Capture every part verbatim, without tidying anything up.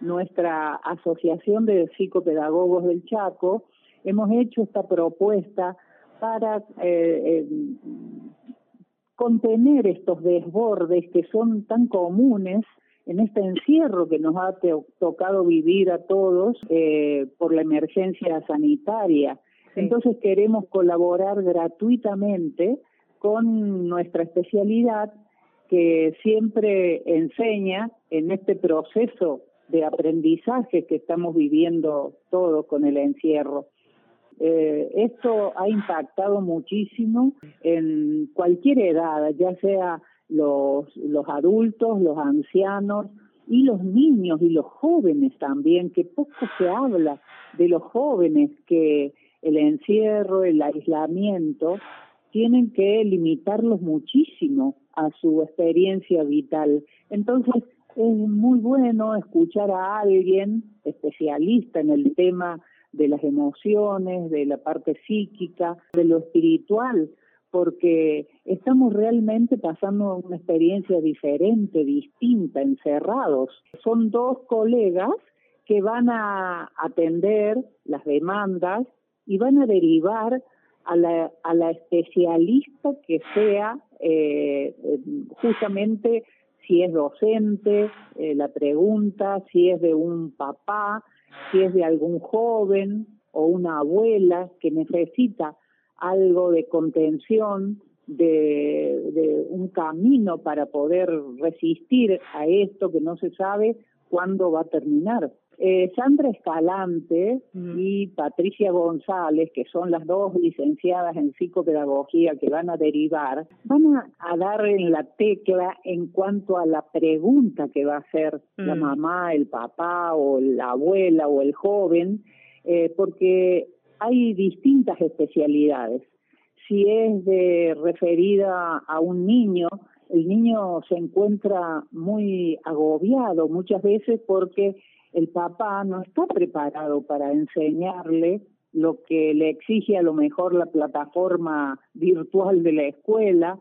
nuestra Asociación de Psicopedagogos del Chaco, hemos hecho esta propuesta para eh, eh, contener estos desbordes que son tan comunes en este encierro que nos ha to- tocado vivir a todos eh, por la emergencia sanitaria. Sí. Entonces queremos colaborar gratuitamente con nuestra especialidad que siempre enseña en este proceso de aprendizaje que estamos viviendo todos con el encierro. Eh, esto ha impactado muchísimo en cualquier edad, ya sea los, los adultos, los ancianos y los niños y los jóvenes también, que poco se habla de los jóvenes, que el encierro, el aislamiento, tienen que limitarlos muchísimo a su experiencia vital. Entonces, es muy bueno escuchar a alguien especialista en el tema de las emociones, de la parte psíquica, de lo espiritual, porque estamos realmente pasando una experiencia diferente, distinta, encerrados. Son dos colegas que van a atender las demandas y van a derivar a la, a la especialista que sea eh, justamente si es docente, eh, la pregunta, si es de un papá, si es de algún joven o una abuela que necesita algo de contención, de, de un camino para poder resistir a esto que no se sabe cuándo va a terminar. Eh, Sandra Escalante mm. y Patricia González, que son las dos licenciadas en psicopedagogía que van a derivar, van a, a dar en la tecla en cuanto a la pregunta que va a hacer mm. la mamá, el papá o la abuela o el joven, eh, porque hay distintas especialidades. Si es de referida a un niño, el niño se encuentra muy agobiado muchas veces porque el papá no está preparado para enseñarle lo que le exige a lo mejor la plataforma virtual de la escuela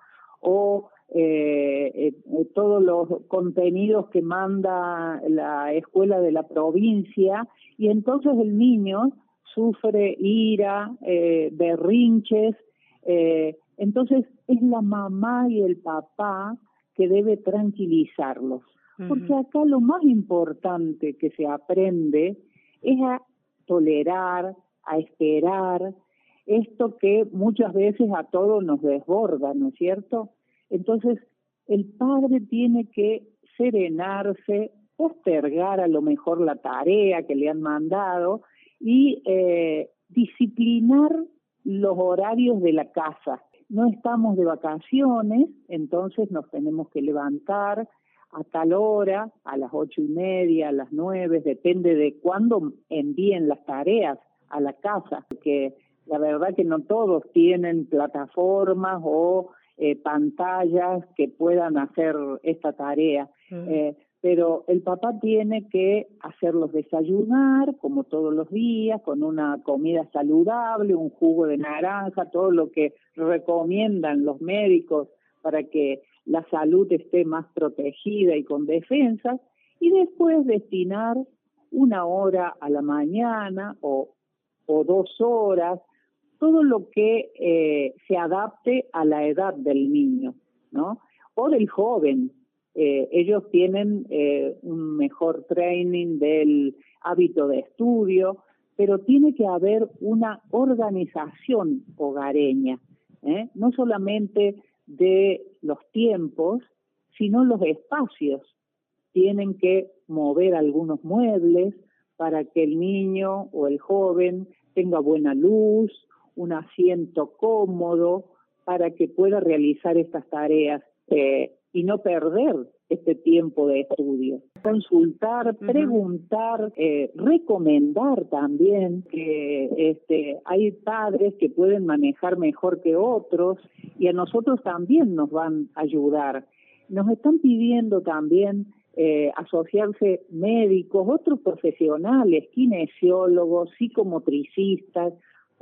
o eh, eh, todos los contenidos que manda la escuela de la provincia, y entonces el niño sufre ira, eh, berrinches, eh, entonces es la mamá y el papá que debe tranquilizarlos. Porque acá lo más importante que se aprende es a tolerar, a esperar, esto que muchas veces a todos nos desborda, ¿no es cierto? Entonces, el padre tiene que serenarse, postergar a lo mejor la tarea que le han mandado y eh, disciplinar los horarios de la casa. No estamos de vacaciones, entonces nos tenemos que levantar a tal hora, a las ocho y media, a las nueve, depende de cuándo envíen las tareas a la casa, porque la verdad que no todos tienen plataformas o eh, pantallas que puedan hacer esta tarea. Mm. Eh, pero el papá tiene que hacerlos desayunar, como todos los días, con una comida saludable, un jugo de naranja, todo lo que recomiendan los médicos para que la salud esté más protegida y con defensas, y después destinar una hora a la mañana o, o dos horas, todo lo que eh, se adapte a la edad del niño, ¿no? O del joven. Eh, ellos tienen eh, un mejor training del hábito de estudio, pero tiene que haber una organización hogareña, ¿eh? No solamente de los tiempos, sino los espacios. Tienen que mover algunos muebles para que el niño o el joven tenga buena luz, un asiento cómodo, para que pueda realizar estas tareas eh, y no perder este tiempo de estudio. Consultar, preguntar, eh, recomendar también, que este, hay padres que pueden manejar mejor que otros y a nosotros también nos van a ayudar. Nos están pidiendo también eh, asociarse médicos, otros profesionales, kinesiólogos, psicomotricistas,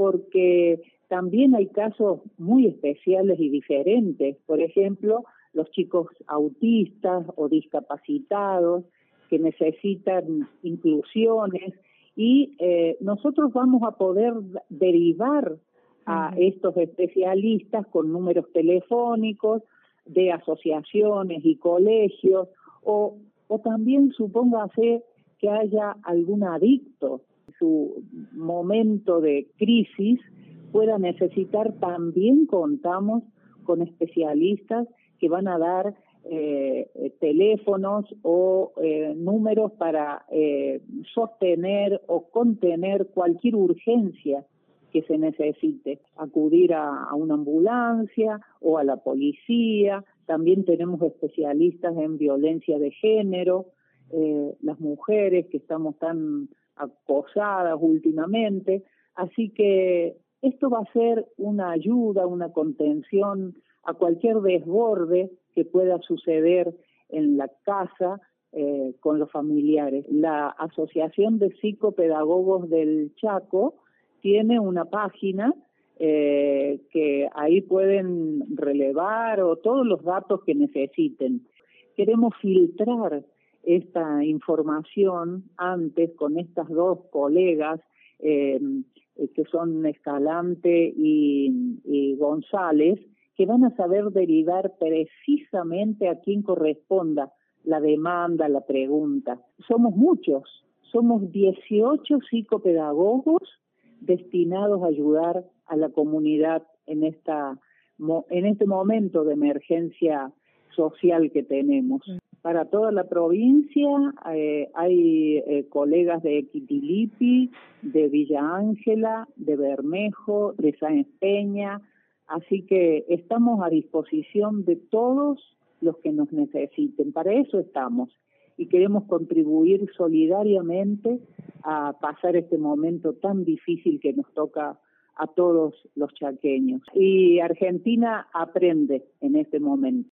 porque también hay casos muy especiales y diferentes. Por ejemplo, los chicos autistas o discapacitados que necesitan inclusiones y eh, nosotros vamos a poder derivar a uh-huh. estos especialistas con números telefónicos de asociaciones y colegios o, o también supóngase que haya algún adicto en su momento de crisis pueda necesitar, también contamos con especialistas que van a dar eh, teléfonos o eh, números para eh, sostener o contener cualquier urgencia que se necesite, acudir a, a una ambulancia o a la policía. También tenemos especialistas en violencia de género, eh, las mujeres que estamos tan acosadas últimamente, así que esto va a ser una ayuda, una contención a cualquier desborde que pueda suceder en la casa eh, con los familiares. La Asociación de Psicopedagogos del Chaco tiene una página eh, que ahí pueden relevar o todos los datos que necesiten. Queremos filtrar esta información antes con estas dos colegas eh, que son Escalante y, y González, que van a saber derivar precisamente a quién corresponda la demanda, la pregunta. Somos muchos, somos dieciocho psicopedagogos destinados a ayudar a la comunidad en esta en este momento de emergencia social que tenemos. Para toda la provincia eh, hay eh, colegas de Equitilipi, de Villa Ángela, de Bermejo, de Sáenz Peña, así que estamos a disposición de todos los que nos necesiten. Para eso estamos y queremos contribuir solidariamente a pasar este momento tan difícil que nos toca a todos los chaqueños. Y Argentina aprende en este momento.